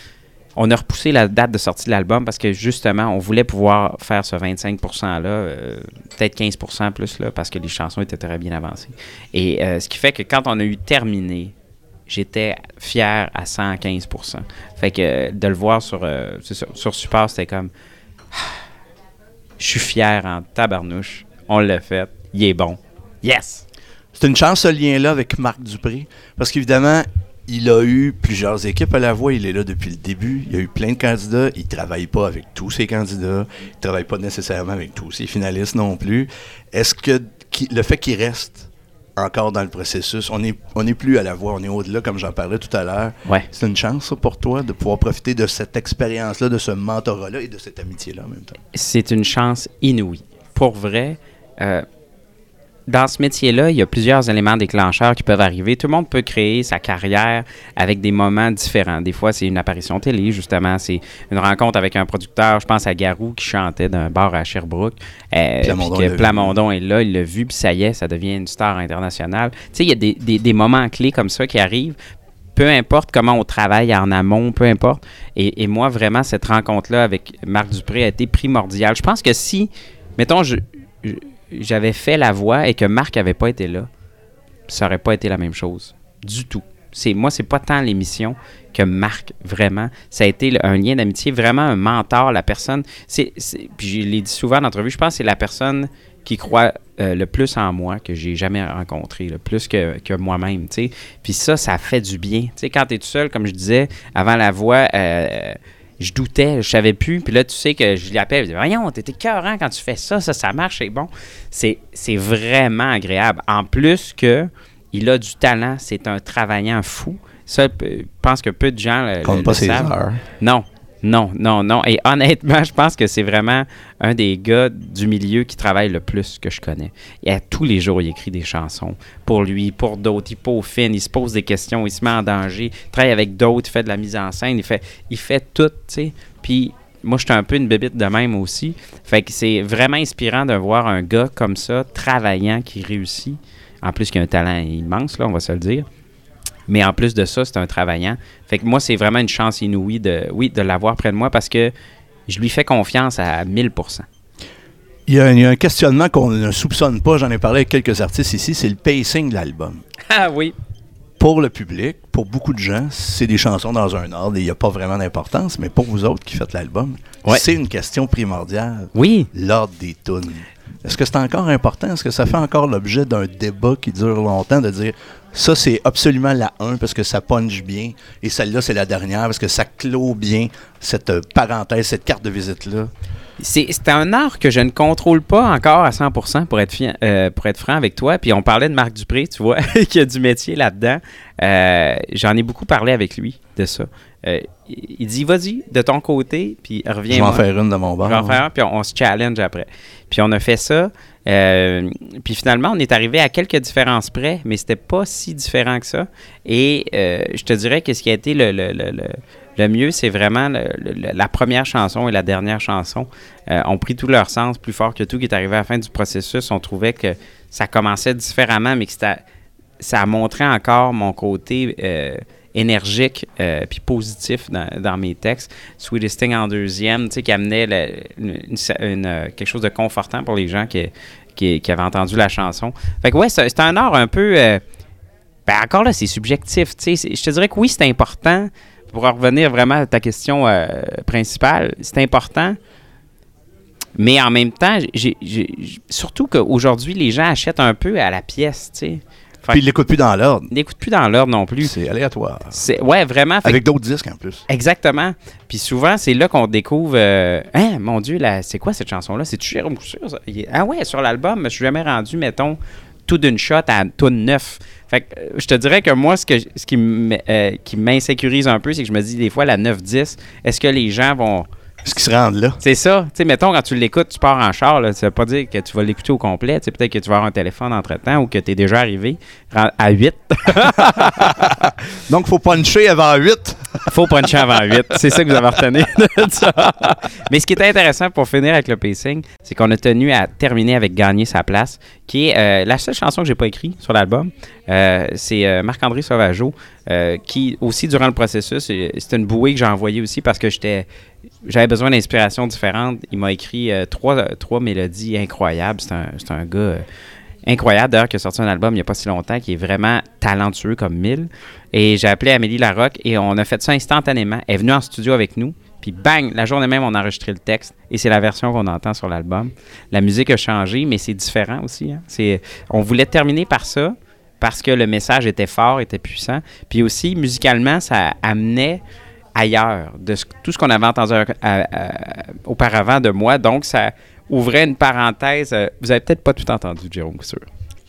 on a repoussé la date de sortie de l'album parce que justement, on voulait pouvoir faire ce vingt-cinq pour cent-là, euh, peut-être quinze pour cent plus, là, parce que les chansons étaient très bien avancées. Et euh, ce qui fait que quand on a eu terminé, j'étais fier à cent quinze pour cent. Fait que euh, de le voir sur, euh, c'est ça, sur support, c'était comme je suis fier en tabarnouche, on l'a fait, il est bon. Yes! C'est une chance ce lien-là avec Marc Dupré, parce qu'évidemment, il a eu plusieurs équipes à la voix, il est là depuis le début, il y a eu plein de candidats, il ne travaille pas avec tous ses candidats, il ne travaille pas nécessairement avec tous ses finalistes non plus. Est-ce que le fait qu'il reste encore dans le processus, on n'est on est plus à la voix, on est au-delà, comme j'en parlais tout à l'heure, ouais. C'est une chance ça, pour toi de pouvoir profiter de cette expérience-là, de ce mentorat-là et de cette amitié-là en même temps? C'est une chance inouïe. Pour vrai, euh, dans ce métier-là, il y a plusieurs éléments déclencheurs qui peuvent arriver. Tout le monde peut créer sa carrière avec des moments différents. Des fois, c'est une apparition télé, justement. C'est une rencontre avec un producteur. Je pense à Garou qui chantait d'un bar à Sherbrooke. Euh, Plamondon, puis que Plamondon est là, il l'a vu, puis ça y est, ça devient une star internationale. Tu sais, il y a des, des, des moments clés comme ça qui arrivent. Peu importe comment on travaille en amont, peu importe. Et, et moi, vraiment, cette rencontre-là avec Marc Dupré a été primordiale. Je pense que si, mettons, je... je j'avais fait la voix et que Marc n'avait pas été là, ça n'aurait pas été la même chose. Du tout. C'est, moi, c'est pas tant l'émission que Marc, vraiment. Ça a été un lien d'amitié, vraiment un mentor, la personne. C'est, c'est, puis je l'ai dit souvent en entrevue, je pense que c'est la personne qui croit euh, le plus en moi que j'ai jamais rencontré, le plus que, que moi-même, tu sais. Puis ça, ça fait du bien. Tu sais, quand tu es tout seul, comme je disais, avant la voix... Euh, je doutais, je savais plus. Puis là, tu sais que je l'appelle, je dis « Voyons, t'es écœurant quand tu fais ça, ça, ça marche, c'est bon. » C'est, c'est vraiment agréable. En plus que il a du talent, c'est un travaillant fou. Ça, je pense que peu de gens le, Compte le, pas le ses savent. heures. Non, non, non, non. Et honnêtement, je pense que c'est vraiment un des gars du milieu qui travaille le plus que je connais. Et à tous les jours, il écrit des chansons. Pour lui, pour d'autres. Il peaufine, il se pose des questions, il se met en danger. Il travaille avec d'autres, il fait de la mise en scène. Il fait, il fait tout, tu sais. Puis moi, je suis un peu une bébite de même aussi. Fait que c'est vraiment inspirant de voir un gars comme ça, travaillant, qui réussit. En plus qu'il a un talent immense, là, on va se le dire. Mais en plus de ça, c'est un travaillant. Fait que moi, c'est vraiment une chance inouïe de, oui, de l'avoir près de moi parce que je lui fais confiance à mille pour cent. Il y, a un, il y a un questionnement qu'on ne soupçonne pas, j'en ai parlé avec quelques artistes ici, c'est le pacing de l'album. Ah oui! Pour le public, pour beaucoup de gens, c'est des chansons dans un ordre et il n'y a pas vraiment d'importance, mais pour vous autres qui faites l'album, ouais. c'est une question primordiale. Oui! L'ordre des tunes. Est-ce que c'est encore important? Est-ce que ça fait encore l'objet d'un débat qui dure longtemps de dire ça, c'est absolument la un parce que ça punch bien et celle-là, c'est la dernière parce que ça clôt bien cette parenthèse, cette carte de visite-là? C'est, c'est un art que je ne contrôle pas encore à cent pour cent pour être, fi- euh, pour être franc avec toi. Puis on parlait de Marc Dupré, tu vois, qui a du métier là-dedans. Euh, j'en ai beaucoup parlé avec lui de ça. Euh, il dit, vas-y, de ton côté, puis reviens. Je vais en faire une de mon bord. Je vais en faire une, puis on, on se challenge après. Puis on a fait ça. Euh, puis finalement, on est arrivé à quelques différences près, mais c'était pas si différent que ça. Et euh, je te dirais que ce qui a été le, le, le, le, le mieux, c'est vraiment le, le, la première chanson et la dernière chanson euh, ont pris tout leur sens, plus fort que tout, qui est arrivé à la fin du processus. On trouvait que ça commençait différemment, mais que c'était, ça a montré encore mon côté... Euh, énergique euh, puis positif dans, dans mes textes. Sweetest Thing en deuxième, tu sais, qui amenait le, une, une, une, quelque chose de confortant pour les gens qui, qui, qui avaient entendu la chanson. Fait que ouais, c'est, c'est un art un peu... Euh, ben encore là, c'est subjectif, tu sais. Je te dirais que oui, c'est important. Pour en revenir vraiment à ta question euh, principale, c'est important. Mais en même temps, j'ai, j'ai, surtout qu'aujourd'hui, les gens achètent un peu à la pièce, tu sais. Fait Puis ils ne l'écoutent plus dans l'ordre. Ils ne l'écoutent plus dans l'ordre non plus. C'est aléatoire. C'est, ouais, vraiment. Fait Avec d'autres disques en plus. Exactement. Puis souvent, c'est là qu'on découvre euh, hein, mon Dieu, là, c'est quoi cette chanson-là? C'est-tu Jérôme Couture? Ça? Ah ouais, sur l'album, je ne suis jamais rendu, mettons, tout d'une shot à tout neuf. Fait que euh, je te dirais que moi, ce, que, ce qui, m- euh, qui m'insécurise un peu, c'est que je me dis des fois, la neuf dix, est-ce que les gens vont... Est-ce qu'ils se rendent là? C'est ça. Tu sais, mettons, quand tu l'écoutes, tu pars en char, là, ça veut pas dire que tu vas l'écouter au complet. Tu sais, peut-être que tu vas avoir un téléphone entre-temps ou que tu es déjà arrivé à huit. Donc, il faut puncher avant huit. Il faut puncher avant huit. C'est ça que vous avez retenu de ça. Mais ce qui est intéressant pour finir avec le pacing, c'est qu'on a tenu à terminer avec Gagner sa place, qui est euh, la seule chanson que j'ai pas écrite sur l'album. Euh, c'est euh, Marc-André Sauvageau, euh, qui aussi, durant le processus, c'est une bouée que j'ai envoyée aussi parce que j'étais... J'avais besoin d'inspiration différente. Il m'a écrit euh, trois, trois mélodies incroyables. C'est un, c'est un gars euh, incroyable, d'ailleurs, qui a sorti un album il n'y a pas si longtemps, qui est vraiment talentueux comme mille. Et j'ai appelé Amélie Larocque et on a fait ça instantanément. Elle est venue en studio avec nous. Puis bang, la journée même, on a enregistré le texte. Et c'est la version qu'on entend sur l'album. La musique a changé, mais c'est différent aussi. Hein. C'est, on voulait terminer par ça parce que le message était fort, était puissant. Puis aussi, musicalement, ça amenait... ailleurs, de ce, tout ce qu'on avait entendu à, à, à, auparavant de moi. Donc, ça ouvrait une parenthèse. Euh, vous avez peut-être pas tout entendu, Jérôme Couture. Il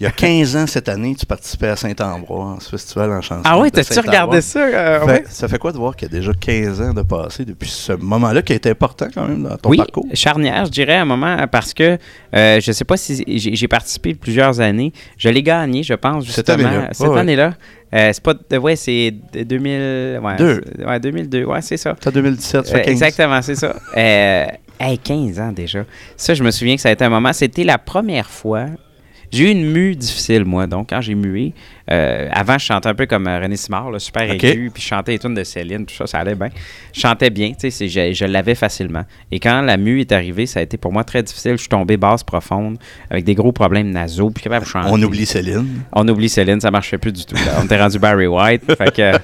Il y a quinze ans cette année, tu participais à Saint-Ambroise, festival en chanson. Ah oui, t'as-tu regardé ça? Euh, fait, ouais. Ça fait quoi de voir qu'il y a déjà quinze ans de passé depuis ce moment-là qui a été important quand même dans ton oui, parcours? Oui, charnière, je dirais, à un moment, parce que euh, je ne sais pas si j'ai, j'ai participé plusieurs années. Je l'ai gagné, je pense, justement. Cette année-là. Cette ouais, année-là. Euh, c'est pas... Ouais, c'est deux mille... Ouais, deux. C'est, ouais, deux mille deux, ouais, c'est ça. C'est deux mille dix-sept, ça fait quinze. Euh, exactement, c'est ça. euh, hey, quinze ans déjà. Ça, je me souviens que ça a été un moment... C'était la première fois... J'ai eu une mue difficile, moi. Donc, quand j'ai mué, euh, avant, je chantais un peu comme René Simard, là, super okay. aigu, puis je chantais les tunes de Céline, tout ça, ça allait bien. Je chantais bien, tu sais, je, je l'avais facilement. Et quand la mue est arrivée, ça a été pour moi très difficile. Je suis tombé basse profonde, avec des gros problèmes nasaux, puis capable de chanter. On oublie Céline. On oublie Céline, ça marchait plus du tout. Là. On était rendu Barry White, fait que...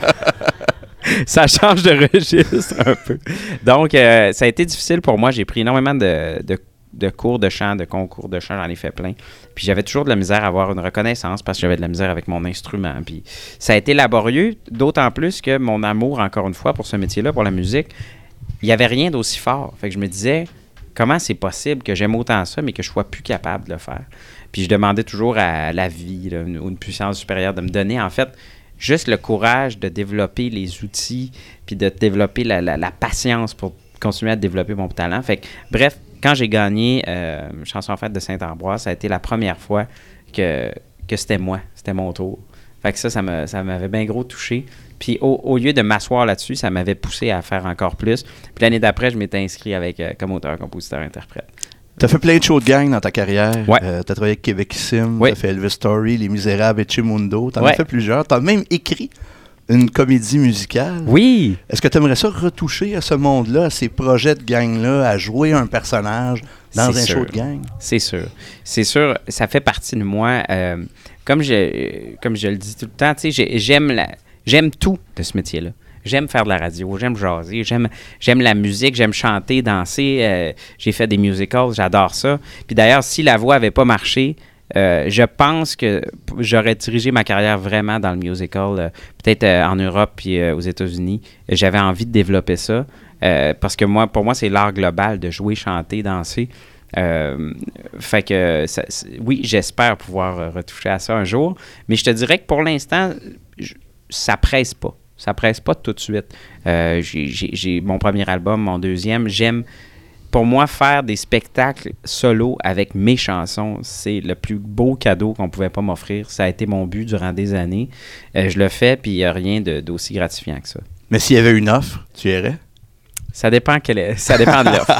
ça change de registre un peu. Donc, euh, ça a été difficile pour moi. J'ai pris énormément de... de de cours de chant, de concours de chant, j'en ai fait plein. Puis j'avais toujours de la misère à avoir une reconnaissance parce que j'avais de la misère avec mon instrument. Puis ça a été laborieux, d'autant plus que mon amour, encore une fois, pour ce métier-là, pour la musique, il n'y avait rien d'aussi fort. Fait que je me disais, comment c'est possible que j'aime autant ça, mais que je ne sois plus capable de le faire? Puis je demandais toujours à la vie, là, une, une puissance supérieure, de me donner, en fait, juste le courage de développer les outils, puis de développer la, la, la patience pour continuer à développer mon talent. Fait que, bref, quand j'ai gagné euh, Chanson en fête de Saint-Ambroise, ça a été la première fois que, que c'était moi, c'était mon tour. Fait que ça, ça, me, ça m'avait bien gros touché. Puis au, au lieu de m'asseoir là-dessus, ça m'avait poussé à faire encore plus. Puis l'année d'après, je m'étais inscrit avec euh, comme auteur, compositeur, interprète. Tu as fait plein de shows de gang dans ta carrière. Ouais. Euh, tu as travaillé avec Québec-Sim, ouais. tu as fait Elvis Story, Les Misérables et Chimundo. Tu en ouais. as fait plusieurs. Tu as même écrit une comédie musicale. Oui. Est-ce que tu aimerais ça retoucher à ce monde-là, à ces projets de gang-là, à jouer un personnage dans C'est un sûr. show de gang? C'est sûr. C'est sûr, ça fait partie de moi. Euh, comme, je, comme je le dis tout le temps, tu sais, j'aime, la, j'aime tout de ce métier-là. J'aime faire de la radio, j'aime jaser, j'aime, j'aime la musique, j'aime chanter, danser. Euh, j'ai fait des musicals, j'adore ça. Puis d'ailleurs, si la voix n'avait pas marché, Euh, je pense que j'aurais dirigé ma carrière vraiment dans le musical, euh, peut-être euh, en Europe puis euh, aux États-Unis. J'avais envie de développer ça euh, parce que moi, pour moi, c'est l'art global de jouer, chanter, danser. Euh, fait que ça, oui, j'espère pouvoir euh, retoucher à ça un jour, mais je te dirais que pour l'instant, je, ça presse pas. Ça presse pas tout de suite. Euh, j'ai, j'ai, j'ai mon premier album, mon deuxième, j'aime. Pour moi, faire des spectacles solo avec mes chansons, c'est le plus beau cadeau qu'on pouvait pas m'offrir. Ça a été mon but durant des années. Euh, je le fais, puis il n'y a rien de, d'aussi gratifiant que ça. Mais s'il y avait une offre, tu irais? Ça dépend quelle est. Ça dépend de l'offre.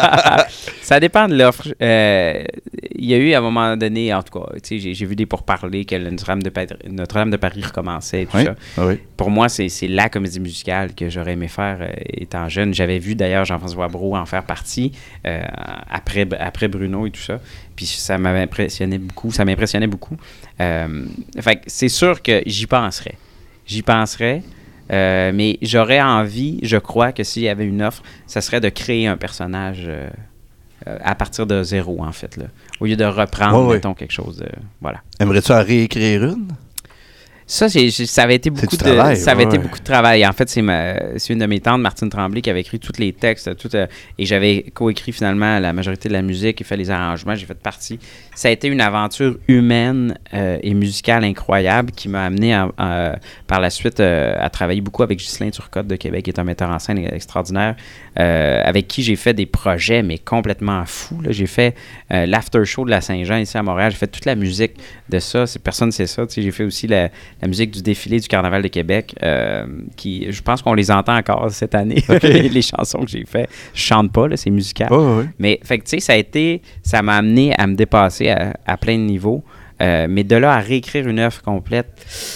Ça dépend de l'offre. Euh, il y a eu à un moment donné, en tout cas, j'ai, j'ai vu des pourparlers que Notre-Dame de, Paris, Notre-Dame de Paris recommençait et tout oui, ça. Oui. Pour moi, c'est, c'est la comédie musicale que j'aurais aimé faire euh, étant jeune. J'avais vu d'ailleurs Jean-François Brault en faire partie euh, après, après Bruno et tout ça. Puis ça m'avait impressionné beaucoup. Ça m'impressionnait beaucoup. Euh, fait que c'est sûr que j'y penserais. J'y penserais. Euh, mais j'aurais envie, je crois que s'il y avait une offre, ça serait de créer un personnage euh, euh, à partir de zéro, en fait, là, au lieu de reprendre, ouais, mettons, ouais. quelque chose de... Voilà. Aimerais-tu en réécrire une? Ça, j'ai, j'ai, ça avait été beaucoup de travail, ça avait ouais. été beaucoup de travail. En fait, c'est, ma, c'est une de mes tantes, Martine Tremblay, qui avait écrit tous les textes, tout, euh, et j'avais coécrit finalement la majorité de la musique et fait les arrangements. J'ai fait partie. Ça a été une aventure humaine euh, et musicale incroyable qui m'a amené à, à, par la suite euh, à travailler beaucoup avec Ghislain Turcotte de Québec, qui est un metteur en scène extraordinaire, euh, avec qui j'ai fait des projets mais complètement fous. Là. J'ai fait euh, l'after show de la Saint-Jean ici à Montréal. J'ai fait toute la musique de ça. C'est, personne ne sait ça. J'ai fait aussi la la musique du défilé du Carnaval de Québec, euh, qui, je pense qu'on les entend encore cette année, okay. les chansons que j'ai faites. Je chante pas, là, c'est musical. Oh, oui. Mais, fait que, tu sais, ça a été, ça m'a amené à me dépasser à, à plein de niveaux. Euh, mais de là à réécrire une œuvre complète,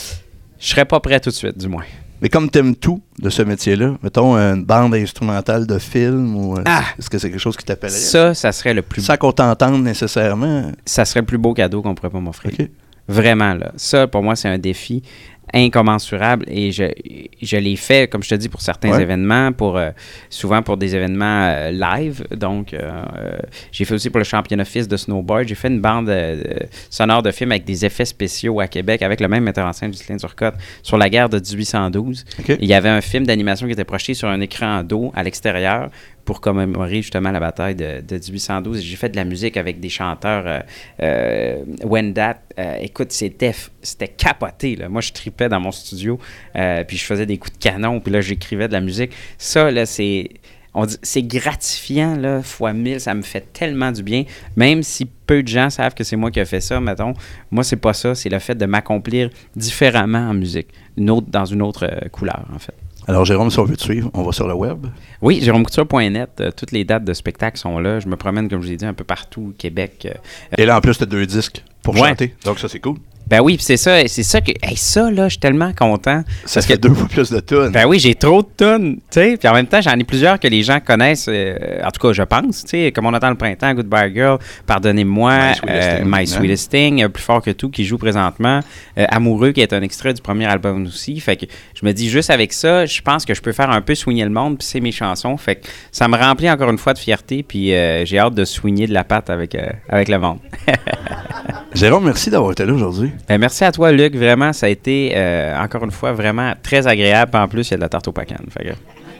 je serais pas prêt tout de suite, du moins. Mais comme tu aimes tout de ce métier-là, mettons une bande instrumentale de film, ou ah, est-ce que c'est quelque chose qui t'appellerait? Ça, ça serait le plus... Sans qu'on t'entende nécessairement? Ça serait le plus beau cadeau qu'on pourrait pas m'offrir. Okay. Vraiment, là. Ça, pour moi, c'est un défi incommensurable et je, je l'ai fait, comme je te dis, pour certains ouais. événements, pour euh, souvent pour des événements euh, live. Donc, euh, j'ai fait aussi pour le championnat Fils de snowboard. J'ai fait une bande euh, sonore de film avec des effets spéciaux à Québec avec le même metteur en scène, Ghislain Turcotte, sur la guerre de dix-huit cent douze. Okay. Il y avait un film d'animation qui était projeté sur un écran d'eau à l'extérieur pour commémorer justement la bataille de, de dix-huit cent douze. J'ai fait de la musique avec des chanteurs euh, euh, Wendat. Euh, écoute, c'était, c'était capoté, là. Moi, je tripais dans mon studio, euh, puis je faisais des coups de canon, puis là, j'écrivais de la musique. Ça, là, c'est... On dit, c'est gratifiant, là, fois mille, ça me fait tellement du bien, même si peu de gens savent que c'est moi qui ai fait ça, mettons. Moi, c'est pas ça, c'est le fait de m'accomplir différemment en musique, une autre, dans une autre euh, couleur, en fait. Alors, Jérôme, si on veut te suivre, on va sur le web? Oui, jérôme couture point net. Euh, toutes les dates de spectacle sont là. Je me promène, comme je l'ai dit, un peu partout au Québec. Euh, Et là, en plus, tu as deux disques pour ouais. chanter, donc ça, c'est cool. Ben oui, puis c'est ça, c'est ça que, hey, ça là, je suis tellement content. Ça fait que, deux fois plus de tunes. Ben oui, j'ai trop de tunes, tu sais. Puis en même temps, j'en ai plusieurs que les gens connaissent. Euh, en tout cas, je pense, tu sais, comme on entend le printemps, Goodbye Girl, Pardonnez-moi, My Sweetest euh, Thing, My Sweetest Thing, euh, Plus fort que tout, qui joue présentement, euh, Amoureux, qui est un extrait du premier album aussi. Fait que je me dis juste avec ça, je pense que je peux faire un peu swinguer le monde, puis c'est mes chansons. Fait que ça me remplit encore une fois de fierté, puis euh, j'ai hâte de swinguer de la patte avec euh, avec le monde. Jérôme, merci d'avoir été là aujourd'hui. Ben, merci à toi, Luc. Vraiment, ça a été, euh, encore une fois, vraiment très agréable. En plus, il y a de la tarte au pacane. Fait que...